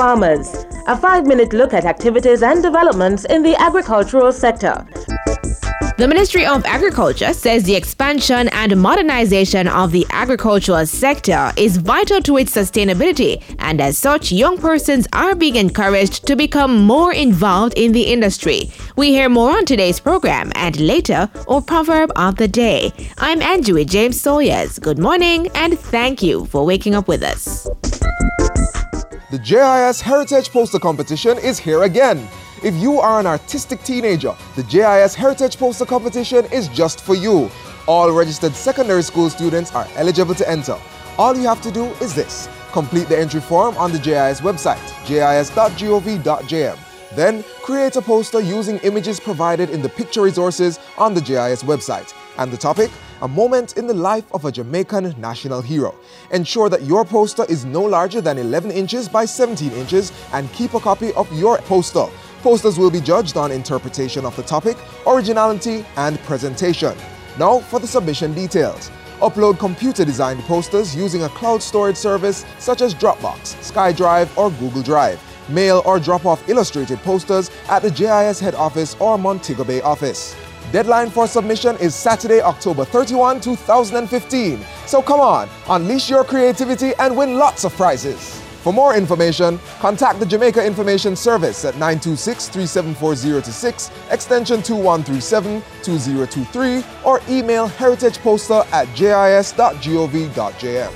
farmers. A 5-minute look at activities and developments in the agricultural sector. The Ministry of Agriculture says the expansion and modernization of the agricultural sector is vital to its sustainability, and as such, young persons are being encouraged to become more involved in the industry. We hear more on today's program and later, our proverb of the day. I'm Andrew James Sawyers. Good morning and thank you for waking up with us. The JIS Heritage Poster Competition is here again. If you are an artistic teenager, the JIS Heritage Poster Competition is just for you. All registered secondary school students are eligible to enter. All you have to do is this: complete the entry form on the JIS website, jis.gov.jm. Then, create a poster using images provided in the picture resources on the JIS website. And the topic? A moment in the life of a Jamaican national hero. Ensure that your poster is no larger than 11 inches by 17 inches and keep a copy of your poster. Posters will be judged on interpretation of the topic, originality, and presentation. Now for the submission details. Upload computer-designed posters using a cloud storage service such as Dropbox, SkyDrive, or Google Drive. Mail or drop off illustrated posters at the JIS head office or Montego Bay office. Deadline for submission is Saturday, October 31, 2015. So come on, unleash your creativity and win lots of prizes. For more information, contact the Jamaica Information Service at 926-374-026, extension 2137-2023, or email heritageposter@jis.gov.jm.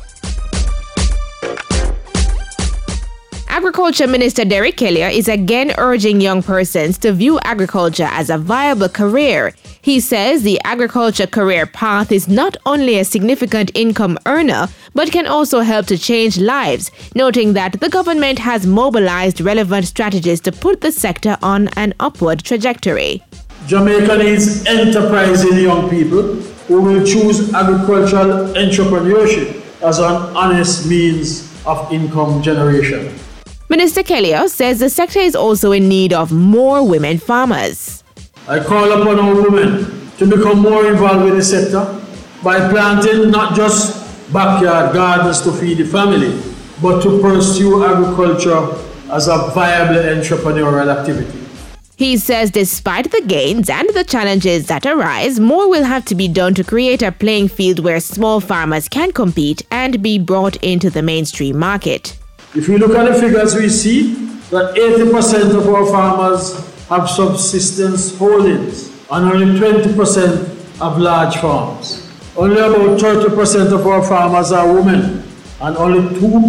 Agriculture Minister Derek Kellier is again urging young persons to view agriculture as a viable career. He says the agriculture career path is not only a significant income earner, but can also help to change lives, noting that the government has mobilized relevant strategies to put the sector on an upward trajectory. Jamaica needs enterprising young people who will choose agricultural entrepreneurship as an honest means of income generation. Minister Kellier says the sector is also in need of more women farmers. I call upon our women to become more involved with the sector by planting not just backyard gardens to feed the family, but to pursue agriculture as a viable entrepreneurial activity. He says despite the gains and the challenges that arise, more will have to be done to create a playing field where small farmers can compete and be brought into the mainstream market. If we look at the figures, we see that 80% of our farmers have subsistence holdings and only 20% have large farms. Only about 30% of our farmers are women and only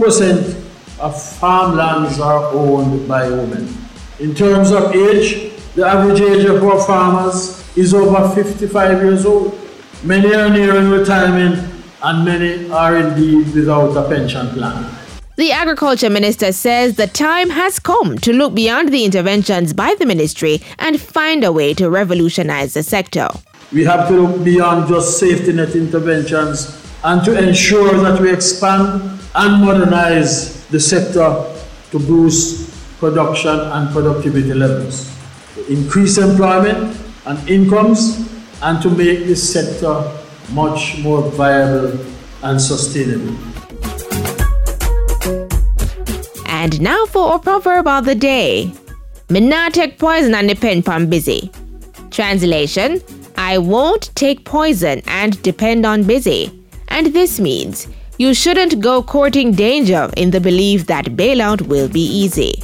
2% of farmlands are owned by women. In terms of age, the average age of our farmers is over 55 years old. Many are nearing retirement and many are indeed without a pension plan. The Agriculture Minister says the time has come to look beyond the interventions by the ministry and find a way to revolutionize the sector. We have to look beyond just safety net interventions and to ensure that we expand and modernize the sector to boost production and productivity levels, to increase employment and incomes, and to make this sector much more viable and sustainable. And now for our proverb of the day. Me not take poison and depend on busy. Translation: I won't take poison and depend on busy. And this means you shouldn't go courting danger in the belief that bailout will be easy.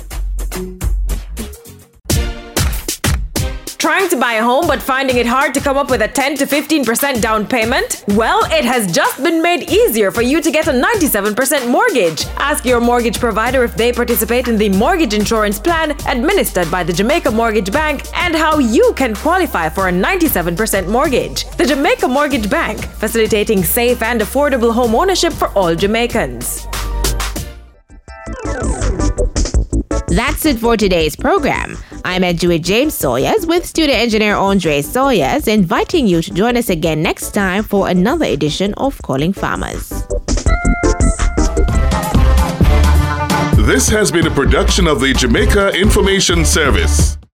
Trying to buy a home but finding it hard to come up with a 10 to 15% down payment? Well, it has just been made easier for you to get a 97% mortgage. Ask your mortgage provider if they participate in the mortgage insurance plan administered by the Jamaica Mortgage Bank and how you can qualify for a 97% mortgage. The Jamaica Mortgage Bank, facilitating safe and affordable home ownership for all Jamaicans. That's it for today's program. I'm Edgewood James Sawyers with studio engineer Andre Sawyers, inviting you to join us again next time for another edition of Calling Farmers. This has been a production of the Jamaica Information Service.